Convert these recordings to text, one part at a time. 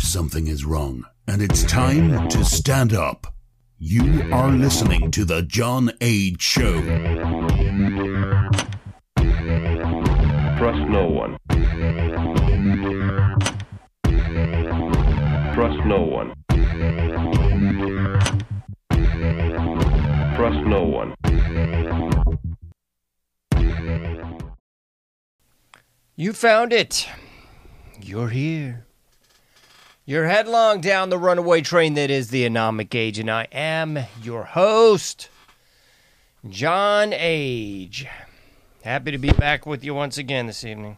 something is wrong, and it's time to stand up. You are listening to The John Age Show. Trust no one. Trust no one. Trust no one. You found it. You're here. You're headlong down the runaway train that is the Anomic Age, and I am your host, John Age. Happy to be back with you once again this evening.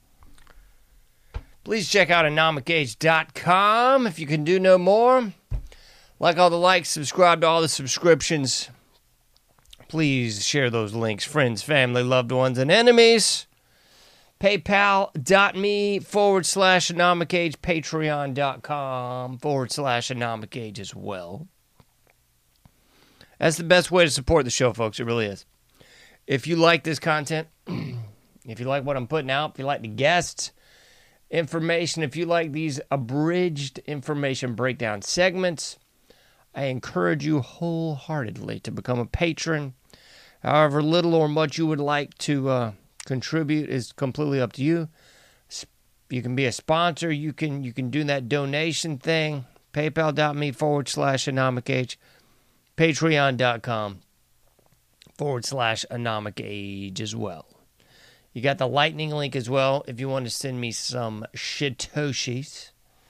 Please check out anomicage.com if you can do no more. Like all the likes, subscribe to all the subscriptions. Please share those links, friends, family, loved ones, and enemies. PayPal.me/AnomicAge, Patreon.com/AnomicAge as well. That's the best way to support the show, folks. It really is. If you like this content, if you like what I'm putting out, if you like the guests, information, if you like these abridged information breakdown segments, I encourage you wholeheartedly to become a patron. However little or much you would like to contribute is completely up to you. You can be a sponsor. You can do that donation thing. PayPal.me/AnomicAge. Patreon.com/AnomicAge as well. You got the lightning link as well if you want to send me some Shitoshis.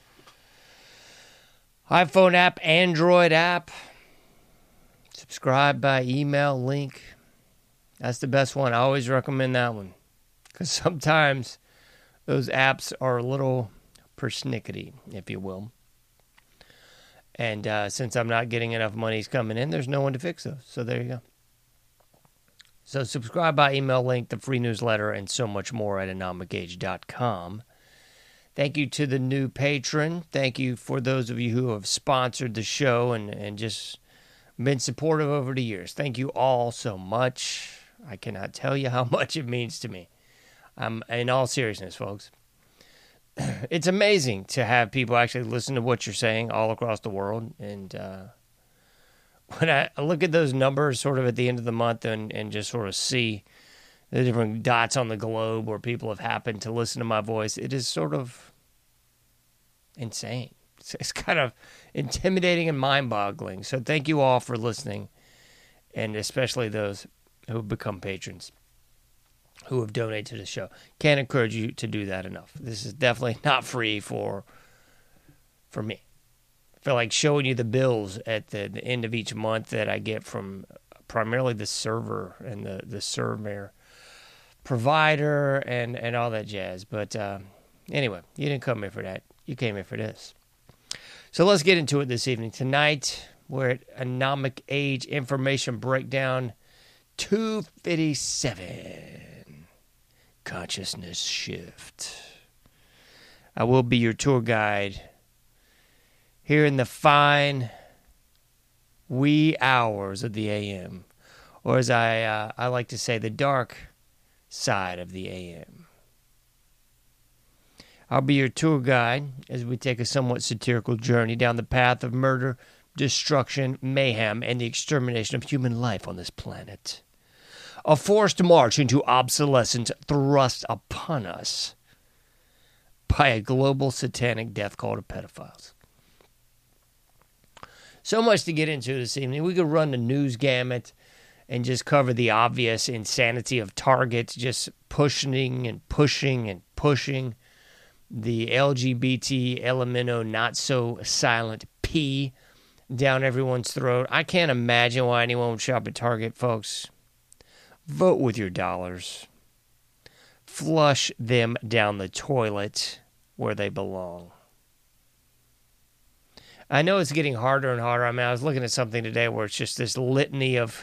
iPhone app, Android app. Subscribe by email link. That's the best one. I always recommend that one. Because sometimes those apps are a little persnickety, if you will. And since I'm not getting enough monies coming in, there's no one to fix those. So there you go. So subscribe by email link, the free newsletter, and so much more at anomicage.com. Thank you to the new patron. Thank you for those of you who have sponsored the show and just been supportive over the years. Thank you all so much. I cannot tell you how much it means to me. In all seriousness, folks. It's amazing to have people actually listen to what you're saying all across the world. And when I look at those numbers sort of at the end of the month and just sort of see the different dots on the globe where people have happened to listen to my voice, it is sort of insane. It's kind of intimidating and mind-boggling. So thank you all for listening, and especially those who have become patrons, who have donated to the show. Can't encourage you to do that enough. This is definitely not free for me. I feel like showing you the bills at the end of each month that I get from primarily the server and the server provider and all that jazz. But anyway, you didn't come here for that. You came here for this. So let's get into it this evening. Tonight, we're at Anomic Age Information Breakdown 257. Consciousness Shift. I will be your tour guide here in the fine wee hours of the AM, or as I like to say, the dark side of the AM. I'll be your tour guide as we take a somewhat satirical journey down the path of murder, destruction, mayhem, and the extermination of human life on this planet. A forced march into obsolescence thrust upon us by a global satanic death cult of pedophiles. So much to get into this evening. We could run the news gamut and just cover the obvious insanity of Target just pushing and pushing and pushing the LGBT elemento not so silent P down everyone's throat. I can't imagine why anyone would shop at Target, folks. Vote with your dollars. Flush them down the toilet where they belong. I know it's getting harder and harder. I mean, I was looking at something today where it's just this litany of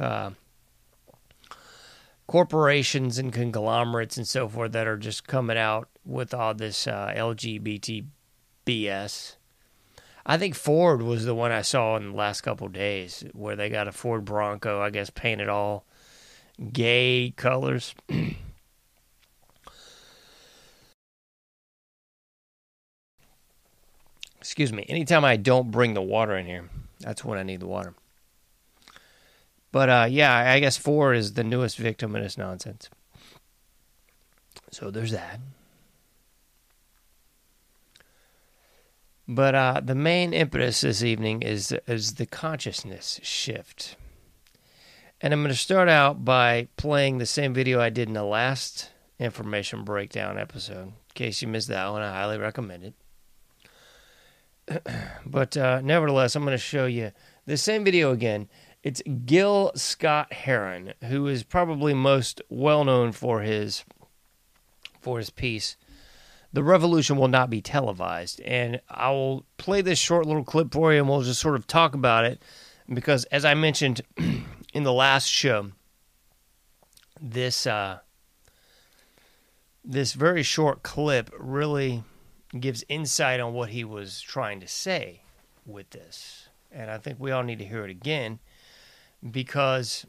corporations and conglomerates and so forth that are just coming out with all this LGBT BS. I think Ford was the one I saw in the last couple of days where they got a Ford Bronco, I guess, painted all gay colors. Excuse me. Anytime I don't bring the water in here, that's when I need the water. But, yeah, I guess 4 is the newest victim in this nonsense. So there's that. But the main impetus this evening is the consciousness shift. And I'm going to start out by playing the same video I did in the last information breakdown episode. In case you missed that one, I highly recommend it. But nevertheless, I'm going to show you the same video again. It's Gil Scott-Heron, who is probably most well known for his piece, "The Revolution Will Not Be Televised." And I will play this short little clip for you, and we'll just sort of talk about it. Because, as I mentioned in the last show, this very short clip really gives insight on what he was trying to say with this. And I think we all need to hear it again, because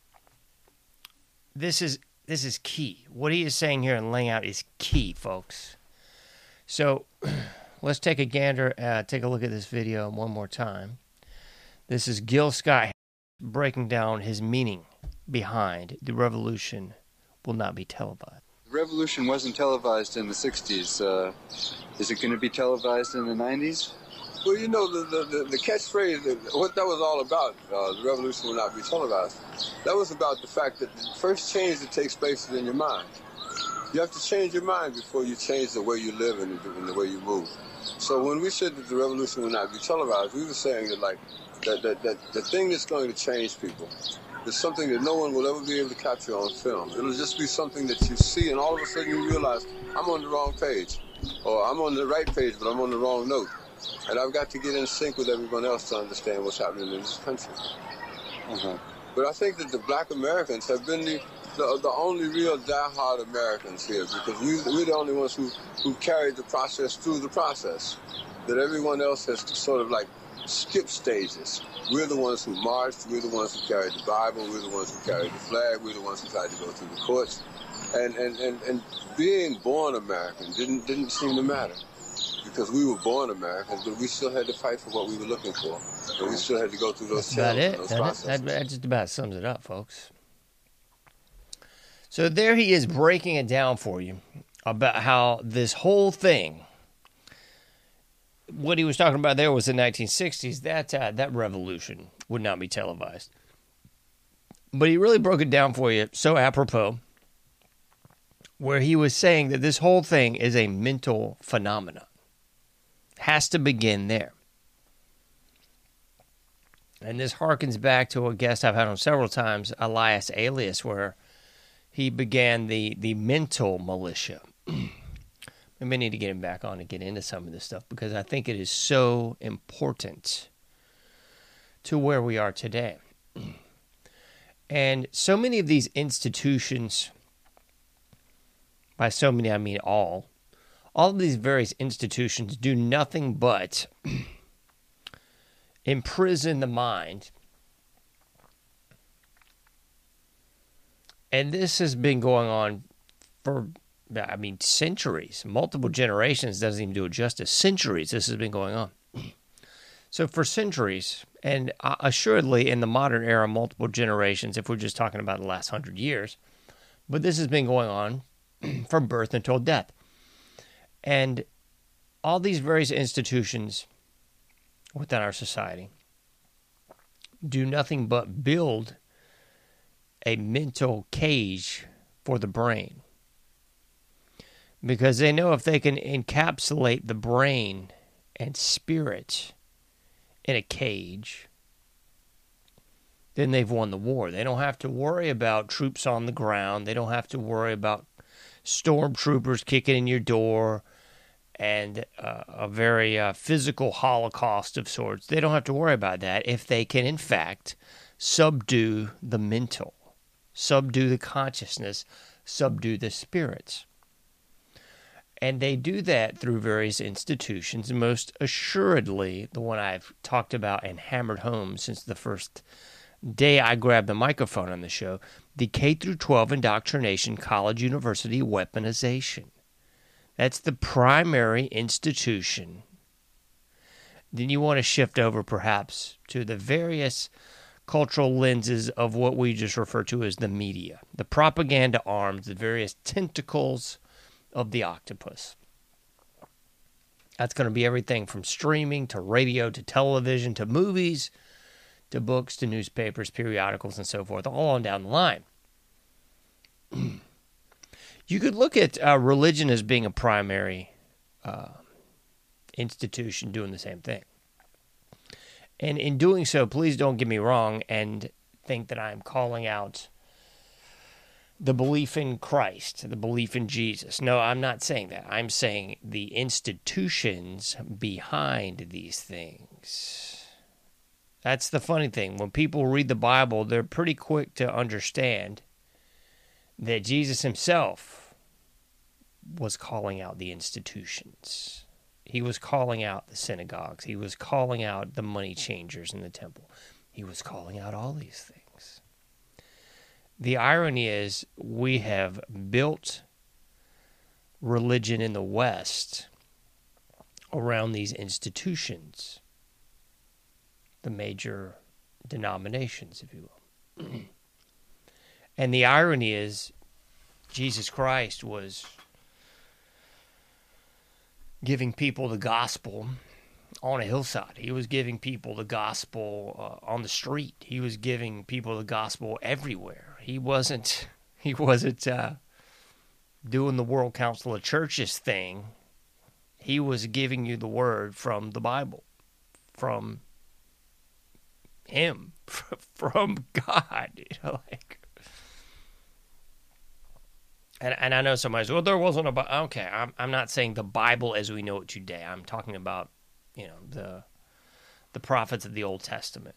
this is key. What he is saying here and laying out is key, folks. So let's take a gander, take a look at this video one more time. This is Gil Scott breaking down his meaning behind "The Revolution Will Not Be Televised." The revolution wasn't televised in the 60s. Is it going to be televised in the 90s? Well, you know, the catchphrase, what that was all about, the revolution will not be televised, that was about the fact that the first change that takes place is in your mind. You have to change your mind before you change the way you live and the way you move. So when we said that the revolution will not be televised, we were saying that, like, that the thing that's going to change people is something that no one will ever be able to capture on film. It'll just be something that you see, and all of a sudden you realize, I'm on the wrong page, or I'm on the right page, but I'm on the wrong note. And I've got to get in sync with everyone else to understand what's happening in this country. But I think that the black Americans have been the only real die-hard Americans here, because we're the only ones who carried the process through the process. That everyone else has sort of like skipped stages. We're the ones who marched, we're the ones who carried the Bible, we're the ones who carried the flag, we're the ones who tried to go through the courts. And being born American didn't seem to matter. Because we were born Americans, but we still had to fight for what we were looking for. And we still had to go through those challenges and those processes. That just about sums it up, folks. So there he is breaking it down for you about how this whole thing, what he was talking about there was the 1960s, that revolution would not be televised. But he really broke it down for you so apropos, where he was saying that this whole thing is a mental phenomenon. Has to begin there. And this harkens back to a guest I've had on several times, Elias Alias, where he began the mental militia. We may need to get him back on to get into some of this stuff, because I think it is so important to where we are today. And so many of these institutions, by so many I mean all of these various institutions do nothing but imprison the mind. And this has been going on for, centuries. Multiple generations doesn't even do it justice. Centuries this has been going on. So for centuries, and assuredly in the modern era, multiple generations, if we're just talking about the last 100 years, but this has been going on from birth until death. And all these various institutions within our society do nothing but build a mental cage for the brain. Because they know if they can encapsulate the brain and spirit in a cage, then they've won the war. They don't have to worry about troops on the ground. They don't have to worry about stormtroopers kicking in your door and a very physical holocaust of sorts. They don't have to worry about that if they can, in fact, subdue the mental, subdue the consciousness, subdue the spirits. And they do that through various institutions, most assuredly the one I've talked about and hammered home since the first day I grabbed the microphone on the show, the K-12 indoctrination, college, university weaponization. That's the primary institution then you want to shift over perhaps to the various cultural lenses of what we just refer to as the media, the propaganda arms, the various tentacles of the octopus. That's going to be everything from streaming to radio to television to movies to books to newspapers, periodicals, and so forth, all on down the line. You could look at religion as being a primary institution doing the same thing. And in doing so, please don't get me wrong and think that I'm calling out the belief in Christ, the belief in Jesus. No, I'm not saying that. I'm saying the institutions behind these things. That's the funny thing. When people read the Bible, they're pretty quick to understand that Jesus himself was calling out the institutions. He was calling out the synagogues. He was calling out the money changers in the temple. He was calling out all these things. The irony is we have built religion in the West around these institutions, the major denominations, if you will. And the irony is Jesus Christ was giving people the gospel on a hillside. He was giving people the gospel on the street. He was giving people the gospel everywhere. He wasn't doing the World Council of Churches thing. He was giving you the word from the Bible, from him, from God. You know, like. And I know somebody says, well, there wasn't a Bible. Okay, I'm not saying the Bible as we know it today. I'm talking about, the prophets of the Old Testament.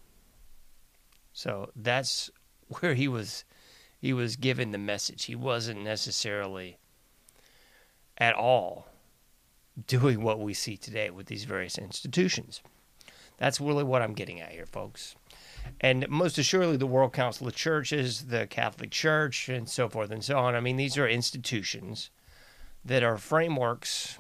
So that's where he was given the message. He wasn't necessarily at all doing what we see today with these various institutions. That's really what I'm getting at here, folks. And most assuredly, the World Council of Churches, the Catholic Church, and so forth and so on. I mean, these are institutions that are frameworks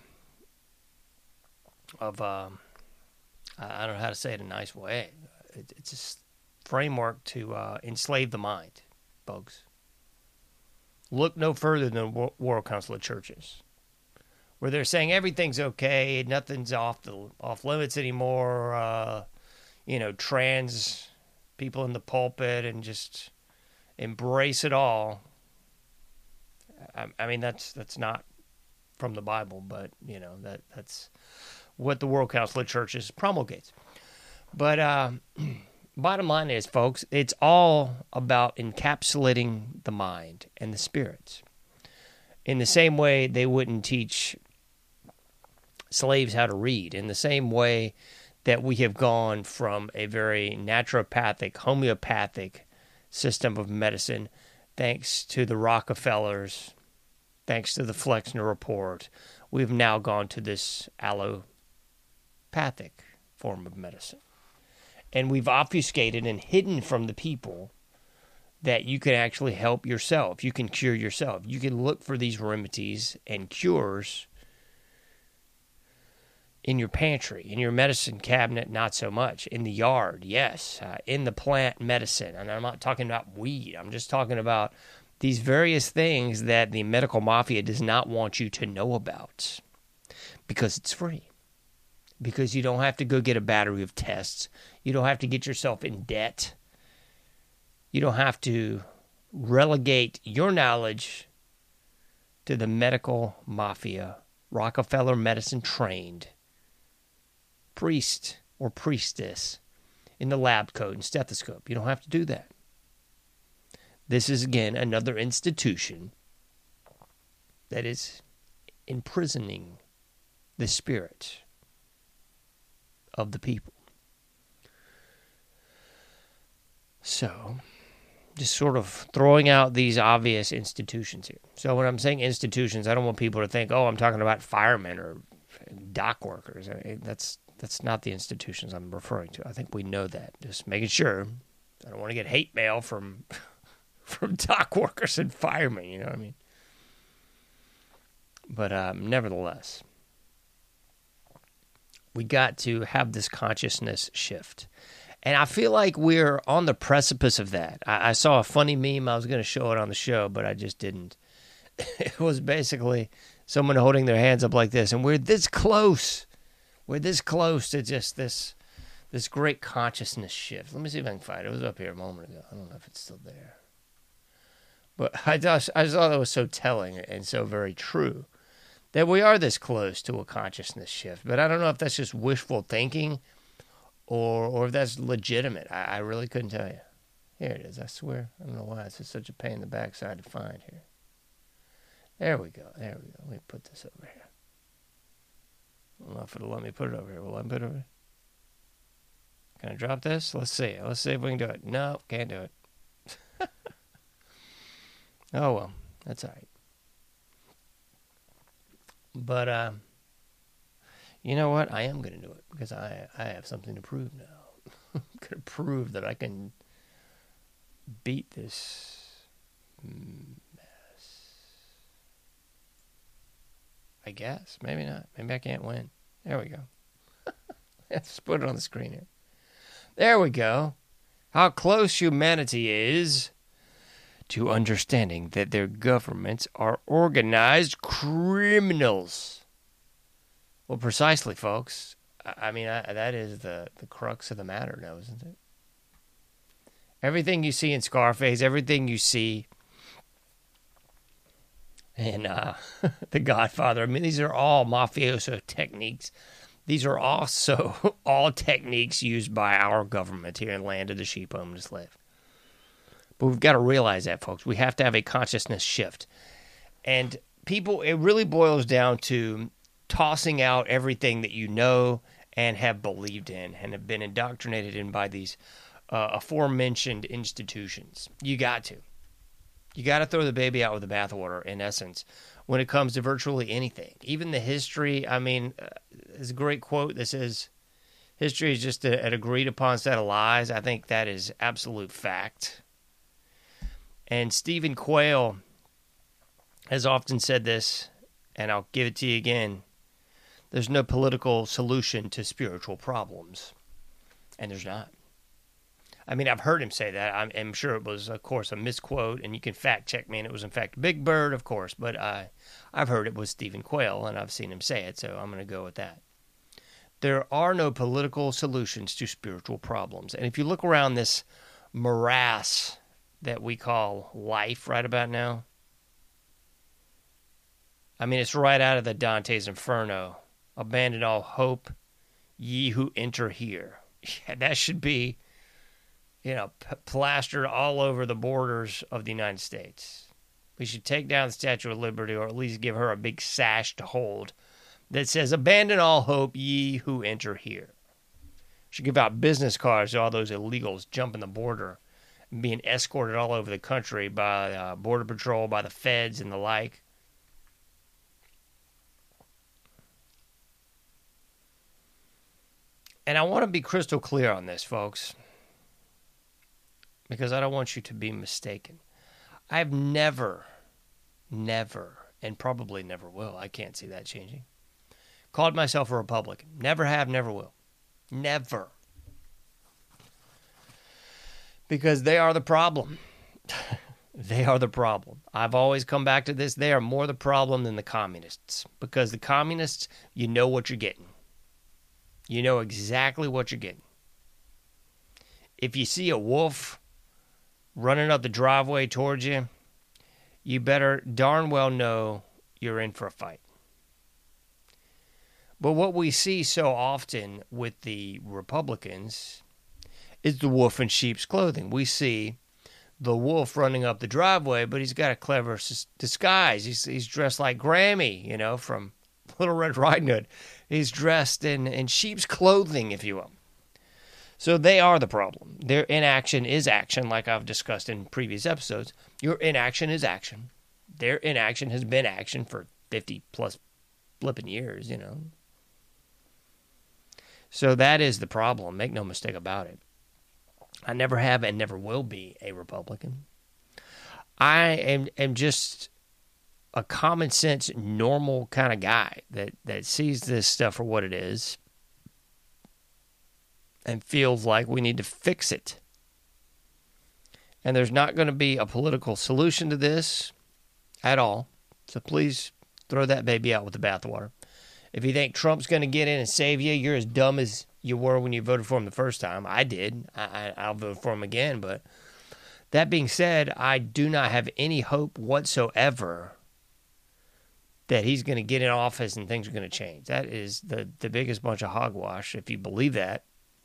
of, I don't know how to say it in a nice way. It's a framework to enslave the mind, folks. Look no further than the World Council of Churches, where they're saying everything's okay, nothing's off limits anymore, trans people in the pulpit and just embrace it all. I mean, that's not from the Bible, but that's what the World Council of Churches promulgates. But bottom line is, folks, it's all about encapsulating the mind and the spirit. In the same way they wouldn't teach slaves how to read, in the same way that we have gone from a very naturopathic, homeopathic system of medicine, thanks to the Rockefellers, thanks to the Flexner Report, we've now gone to this allopathic form of medicine. And we've obfuscated and hidden from the people that you can actually help yourself. You can cure yourself. You can look for these remedies and cures in your pantry, in your medicine cabinet, not so much. In the yard, yes. In the plant medicine. And I'm not talking about weed. I'm just talking about these various things that the medical mafia does not want you to know about. Because it's free. Because you don't have to go get a battery of tests. You don't have to get yourself in debt. You don't have to relegate your knowledge to the medical mafia, Rockefeller medicine trained priest or priestess in the lab coat and stethoscope. You don't have to do that. This is, again, another institution that is imprisoning the spirit of the people. So, just sort of throwing out these obvious institutions here. So when I'm saying institutions, I don't want people to think, oh, I'm talking about firemen or dock workers. I mean, that's not the institutions I'm referring to. I think we know that. Just making sure. I don't want to get hate mail from dock workers and firemen, you know what I mean? But nevertheless, We got to have this consciousness shift. And I feel like we're on the precipice of that. I saw a funny meme. I was going to show it on the show, but I just didn't. It was basically someone holding their hands up like this, and we're this close. We're this close to just this great consciousness shift. Let me see if I can find it. It was up here a moment ago. I don't know if it's still there. But I just thought that was so telling and so very true that we are this close to a consciousness shift. But I don't know if that's just wishful thinking or if that's legitimate. I really couldn't tell you. Here it is, I swear. I don't know why it's just such a pain in the backside to find here. There we go. Let me put this over here. I don't know if it'll let me put it over here. Will it let me put it over here? Can I drop this? Let's see. Let's see if we can do it. No, can't do it. Oh, well. That's all right. But, you know what? I am going to do it because I have something to prove now. I'm going to prove that I can beat this mess. I guess. Maybe not. Maybe I can't win. There we go. Let's put it on the screen here. There we go. How close humanity is to understanding that their governments are organized criminals. Well, precisely, folks. I mean, that is the crux of the matter now, isn't it? Everything you see in Scarface, everything you see in The Godfather, I mean, these are all mafioso techniques. These are also all techniques used by our government here in the land of the sheep, home and slave. But we've got to realize that, folks. We have to have a consciousness shift. And people, it really boils down to tossing out everything that you know and have believed in and have been indoctrinated in by these aforementioned institutions. You got to. You got to throw the baby out with the bathwater, in essence, when it comes to virtually anything. Even the history, I mean, there's a great quote that says, history is just an agreed-upon set of lies. I think that is absolute fact. And Stephen Quayle has often said this, and I'll give it to you again. There's no political solution to spiritual problems. And there's not. I mean, I've heard him say that. I'm sure it was, of course, a misquote, and you can fact-check me, and it was, in fact, Big Bird, of course. But I've heard it was Stephen Quayle, and I've seen him say it, so I'm going to go with that. There are no political solutions to spiritual problems. And if you look around this morass that we call life right about now, I mean, it's right out of the Dante's Inferno. Abandon all hope, ye who enter here. Yeah, that should be, plastered all over the borders of the United States. We should take down the Statue of Liberty, or at least give her a big sash to hold that says, abandon all hope, ye who enter here. Should give out business cards to all those illegals jumping the border and being escorted all over the country by Border Patrol, by the feds and the like. And I want to be crystal clear on this, folks, because I don't want you to be mistaken. I've never, and probably never will, I can't see that changing, called myself a Republican. Never have, never will. Never. Because they are the problem. They are the problem. I've always come back to this. They are more the problem than the communists. Because the communists, you know what you're getting. You know exactly what you're getting. If you see a wolf running up the driveway towards you, you better darn well know you're in for a fight. But what we see so often with the Republicans is the wolf in sheep's clothing. We see the wolf running up the driveway, but he's got a clever disguise. He's dressed like Grammy, from Little Red Riding Hood. He's dressed in sheep's clothing, if you will. So they are the problem. Their inaction is action, like I've discussed in previous episodes. Your inaction is action. Their inaction has been action for 50-plus flipping years, So that is the problem. Make no mistake about it. I never have and never will be a Republican. I am just a common sense, normal kind of guy that sees this stuff for what it is and feels like we need to fix it. And there's not going to be a political solution to this at all. So please throw that baby out with the bathwater. If you think Trump's going to get in and save you, you're as dumb as you were when you voted for him the first time. I did. I'll vote for him again. But that being said, I do not have any hope whatsoever that he's going to get in office and things are going to change. That is the biggest bunch of hogwash, if you believe that.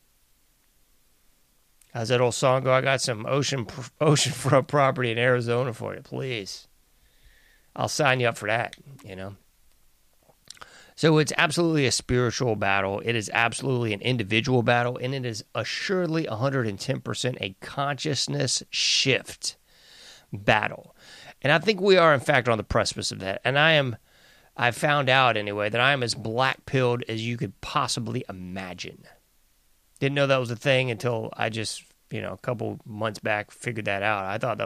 How's that old song go? I got some oceanfront property in Arizona for you, please. I'll sign you up for that, you know. So it's absolutely a spiritual battle. It is absolutely an individual battle, and it is assuredly 110% a consciousness shift battle. And I think we are, in fact, on the precipice of that. And I found out, anyway, that I am as black-pilled as you could possibly imagine. Didn't know that was a thing until I just, a couple months back figured that out. I thought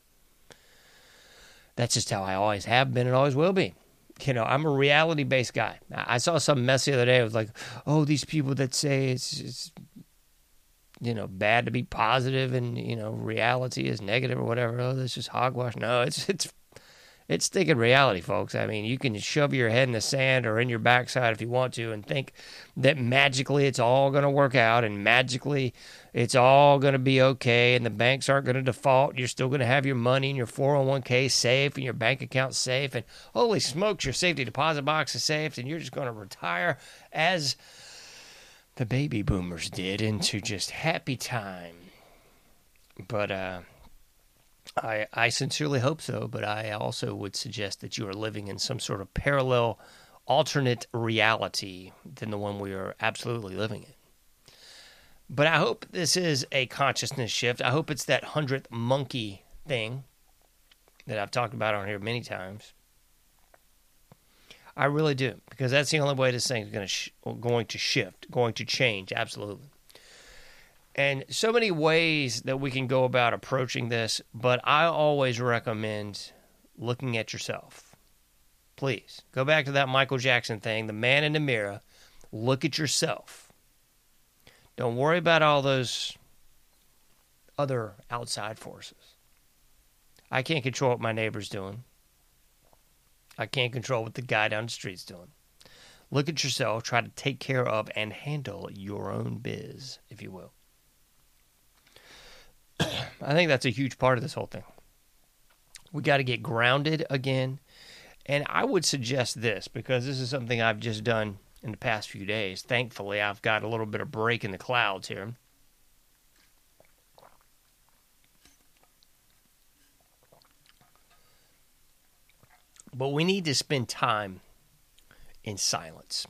that's just how I always have been and always will be. I'm a reality-based guy. I saw some mess the other day. It was like, oh, these people that say it's bad to be positive and, reality is negative or whatever. Oh, this is hogwash. No, it's thinking reality, folks. I mean, you can shove your head in the sand or in your backside if you want to and think that magically it's all going to work out and magically it's all going to be okay and the banks aren't going to default. You're still going to have your money in your 401k safe and your bank account safe. And holy smokes, your safety deposit box is safe and you're just going to retire as the baby boomers did into just happy time. But, I sincerely hope so, but I also would suggest that you are living in some sort of parallel, alternate reality than the one we are absolutely living in. But I hope this is a consciousness shift. I hope it's that 100th monkey thing that I've talked about on here many times. I really do, because that's the only way this thing is going to shift, going to change, absolutely. And so many ways that we can go about approaching this, but I always recommend looking at yourself. Please, go back to that Michael Jackson thing, the man in the mirror. Look at yourself. Don't worry about all those other outside forces. I can't control what my neighbor's doing. I can't control what the guy down the street's doing. Look at yourself, try to take care of and handle your own biz, if you will. I think that's a huge part of this whole thing. We got to get grounded again. And I would suggest this, because this is something I've just done in the past few days. Thankfully, I've got a little bit of break in the clouds here. But we need to spend time in silence.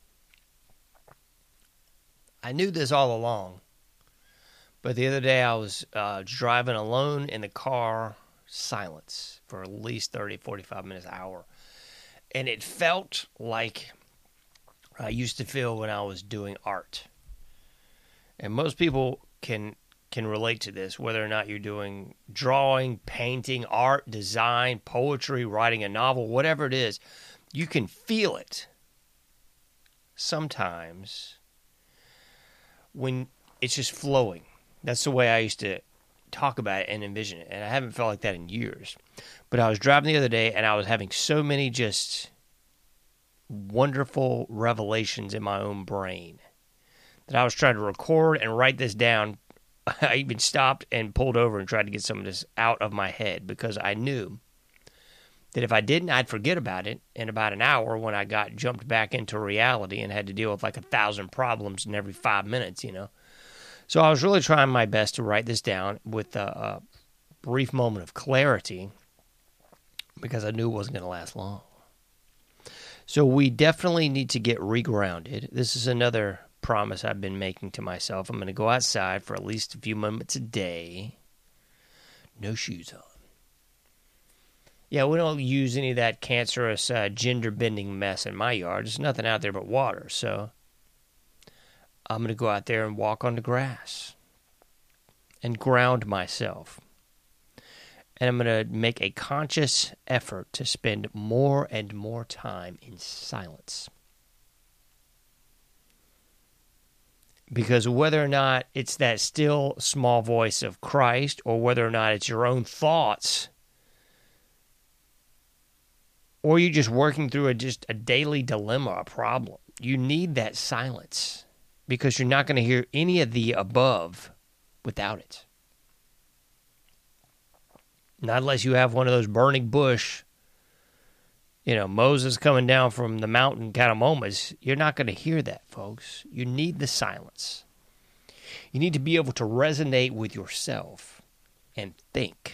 I knew this all along. But the other day I was driving alone in the car, silence, for at least 30, 45 minutes, an hour. And it felt like I used to feel when I was doing art. And most people can relate to this, whether or not you're doing drawing, painting, art, design, poetry, writing a novel, whatever it is. You can feel it sometimes when it's just flowing. That's the way I used to talk about it and envision it. And I haven't felt like that in years. But I was driving the other day and I was having so many just wonderful revelations in my own brain that I was trying to record and write this down. I even stopped and pulled over and tried to get some of this out of my head because I knew that if I didn't, I'd forget about it in about an hour when I got jumped back into reality and had to deal with like 1,000 problems in every 5 minutes, So I was really trying my best to write this down with a brief moment of clarity because I knew it wasn't going to last long. So we definitely need to get regrounded. This is another promise I've been making to myself. I'm going to go outside for at least a few moments a day. No shoes on. Yeah, we don't use any of that cancerous gender-bending mess in my yard. There's nothing out there but water, so I'm going to go out there and walk on the grass and ground myself. And I'm going to make a conscious effort to spend more and more time in silence. Because whether or not it's that still small voice of Christ or whether or not it's your own thoughts or you're just working through a daily dilemma, a problem, you need that silence because you're not going to hear any of the above without it. Not unless you have one of those burning bush, Moses coming down from the mountain kind of moments. You're not going to hear that, folks. You need the silence. You need to be able to resonate with yourself and think.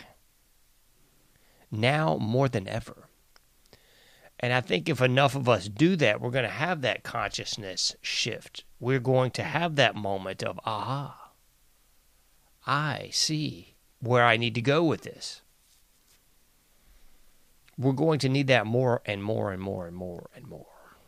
Now more than ever. And I think if enough of us do that, we're going to have that consciousness shift. We're going to have that moment of, aha, I see where I need to go with this. We're going to need that more and more and more and more and more.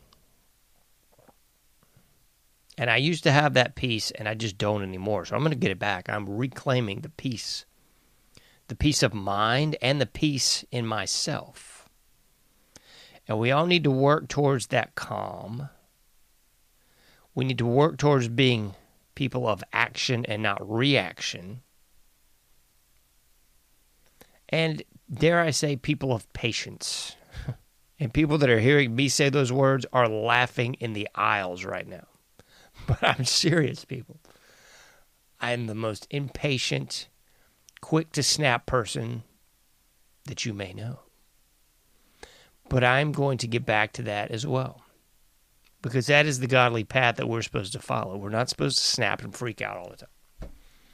And I used to have that peace, and I just don't anymore. So I'm going to get it back. I'm reclaiming the peace of mind and the peace in myself. And we all need to work towards that calm. We need to work towards being people of action and not reaction. And dare I say, people of patience. And people that are hearing me say those words are laughing in the aisles right now. But I'm serious, people. I'm the most impatient, quick to snap person that you may know. But I'm going to get back to that as well. Because that is the godly path that we're supposed to follow. We're not supposed to snap and freak out all the time.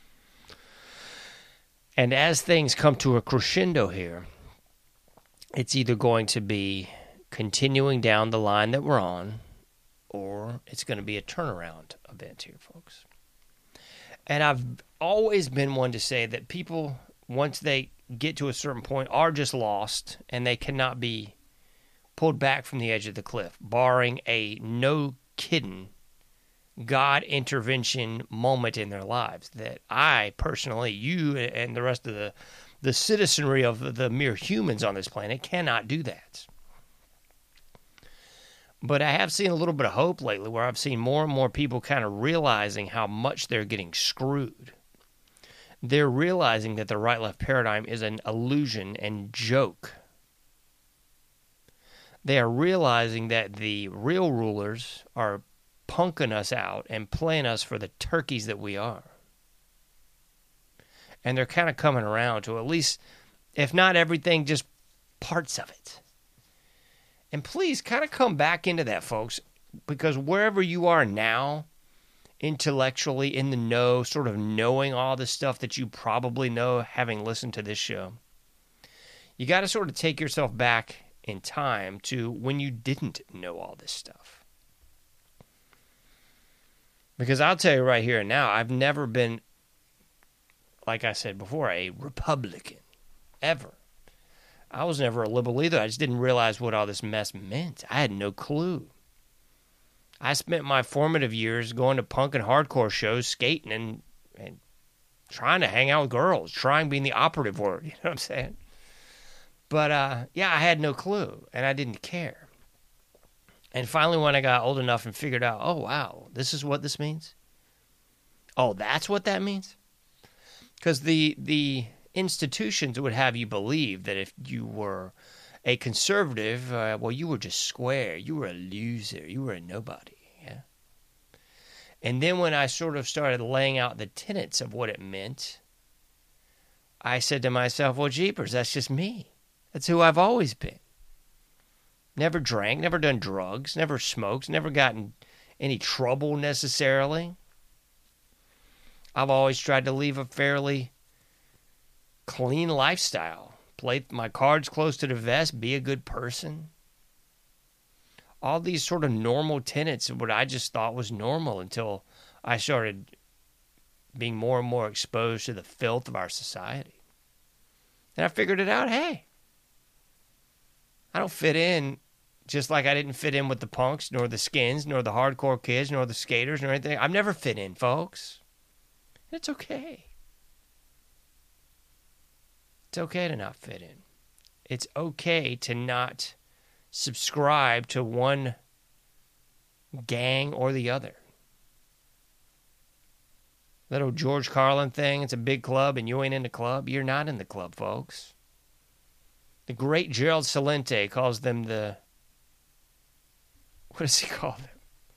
And as things come to a crescendo here, it's either going to be continuing down the line that we're on, or it's going to be a turnaround event here, folks. And I've always been one to say that people, once they get to a certain point, are just lost, and they cannot be pulled back from the edge of the cliff, barring a no-kidding God intervention moment in their lives that I personally, you and the rest of the citizenry of the mere humans on this planet cannot do that. But I have seen a little bit of hope lately where I've seen more and more people kind of realizing how much they're getting screwed. They're realizing that the right-left paradigm is an illusion and joke. They are realizing that the real rulers are punking us out and playing us for the turkeys that we are. And they're kind of coming around to at least, if not everything, just parts of it. And please kind of come back into that, folks, because wherever you are now, intellectually in the know, sort of knowing all the stuff that you probably know having listened to this show, you got to sort of take yourself back in time to when you didn't know all this stuff. Because I'll tell you right here and now, I've never been, like I said before, a Republican, ever. I was never a liberal either. I just didn't realize what all this mess meant. I had no clue. I spent my formative years going to punk and hardcore shows, skating, and trying to hang out with girls. Trying being the operative word, you know what I'm saying? But, yeah, I had no clue, and I didn't care. And finally, when I got old enough and figured out, oh, wow, this is what this means? Oh, that's what that means? Because the institutions would have you believe that if you were a conservative, well, you were just square. You were a loser. You were a nobody, yeah? And then when I sort of started laying out the tenets of what it meant, I said to myself, well, jeepers, that's just me. That's who I've always been. Never drank, never done drugs, never smoked, never gotten any trouble necessarily. I've always tried to live a fairly clean lifestyle. Play my cards close to the vest, be a good person. All these sort of normal tenets of what I just thought was normal until I started being more and more exposed to the filth of our society. And I figured it out, hey, I don't fit in just like I didn't fit in with the punks, nor the skins, nor the hardcore kids, nor the skaters, nor anything. I've never fit in, folks. It's okay. It's okay to not fit in. It's okay to not subscribe to one gang or the other. That old George Carlin thing, it's a big club and you ain't in the club. You're not in the club, folks. The great Gerald Celente calls them what does he call them?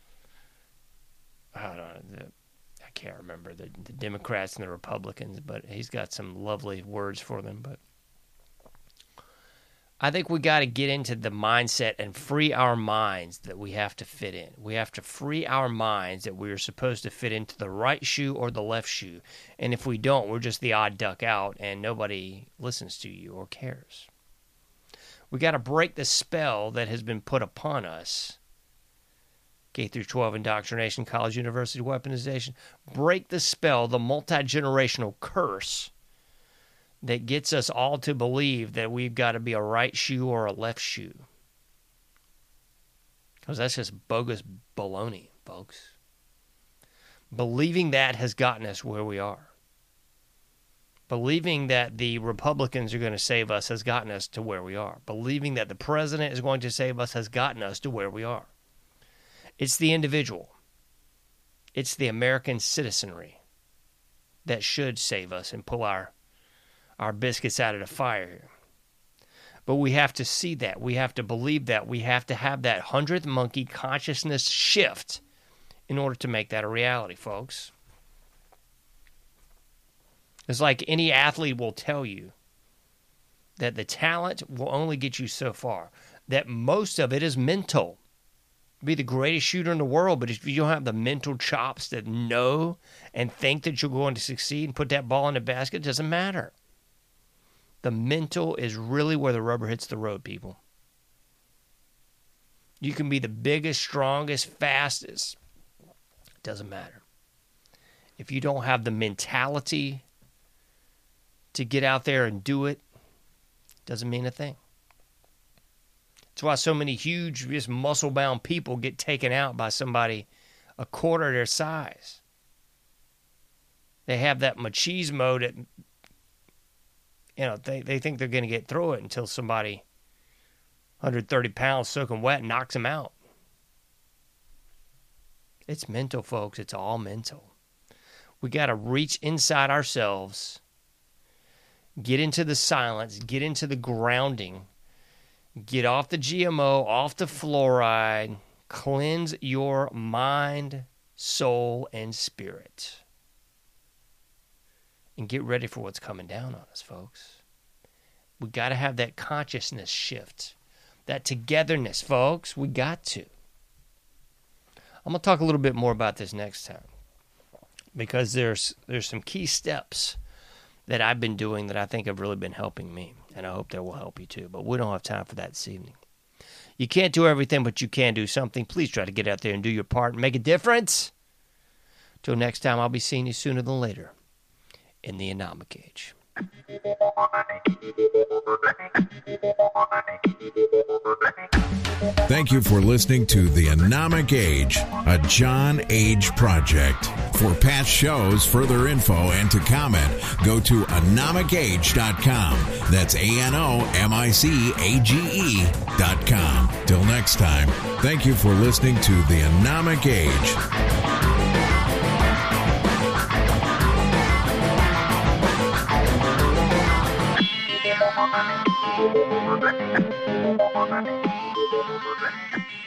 I don't know. I can't remember the Democrats and the Republicans, but he's got some lovely words for them. But I think we got to get into the mindset and free our minds that we have to fit in. We have to free our minds that we're supposed to fit into the right shoe or the left shoe. And if we don't, we're just the odd duck out and nobody listens to you or cares. We got to break the spell that has been put upon us. K through 12 indoctrination, college, university, weaponization. Break the spell, the multi-generational curse that gets us all to believe that we've got to be a right shoe or a left shoe. Because that's just bogus baloney, folks. Believing that has gotten us where we are. Believing that the Republicans are going to save us has gotten us to where we are. Believing that the president is going to save us has gotten us to where we are. It's the individual. It's the American citizenry that should save us and pull our biscuits out of the fire here. But we have to see that. We have to believe that. We have to have that 100th monkey consciousness shift in order to make that a reality, folks. It's like any athlete will tell you that the talent will only get you so far, that most of it is mental. Be the greatest shooter in the world, but if you don't have the mental chops that know and think that you're going to succeed and put that ball in the basket, it doesn't matter. The mental is really where the rubber hits the road, people. You can be the biggest, strongest, fastest. It doesn't matter. If you don't have the mentality to get out there and do it, it doesn't mean a thing. That's why so many huge, just muscle-bound people get taken out by somebody a quarter their size. They have that machismo that, they think they're going to get through it until somebody 130 pounds soaking wet knocks them out. It's mental, folks. It's all mental. We got to reach inside ourselves, get into the silence, get into the grounding, get off the GMO, off the fluoride, cleanse your mind, soul, and spirit. And get ready for what's coming down on us, folks. We got to have that consciousness shift, that togetherness, folks. We got to. I'm going to talk a little bit more about this next time because there's some key steps that I've been doing that I think have really been helping me. And I hope that will help you too. But we don't have time for that this evening. You can't do everything, but you can do something. Please try to get out there and do your part and make a difference. Till next time, I'll be seeing you sooner than later in the Anomic Age. Thank you for listening to The Anomic Age, a John Age project. For past shows, further info, and to comment, go to anomicage.com. That's ANOMICAGE.com. Till next time, thank you for listening to The Anomic Age. Thank you.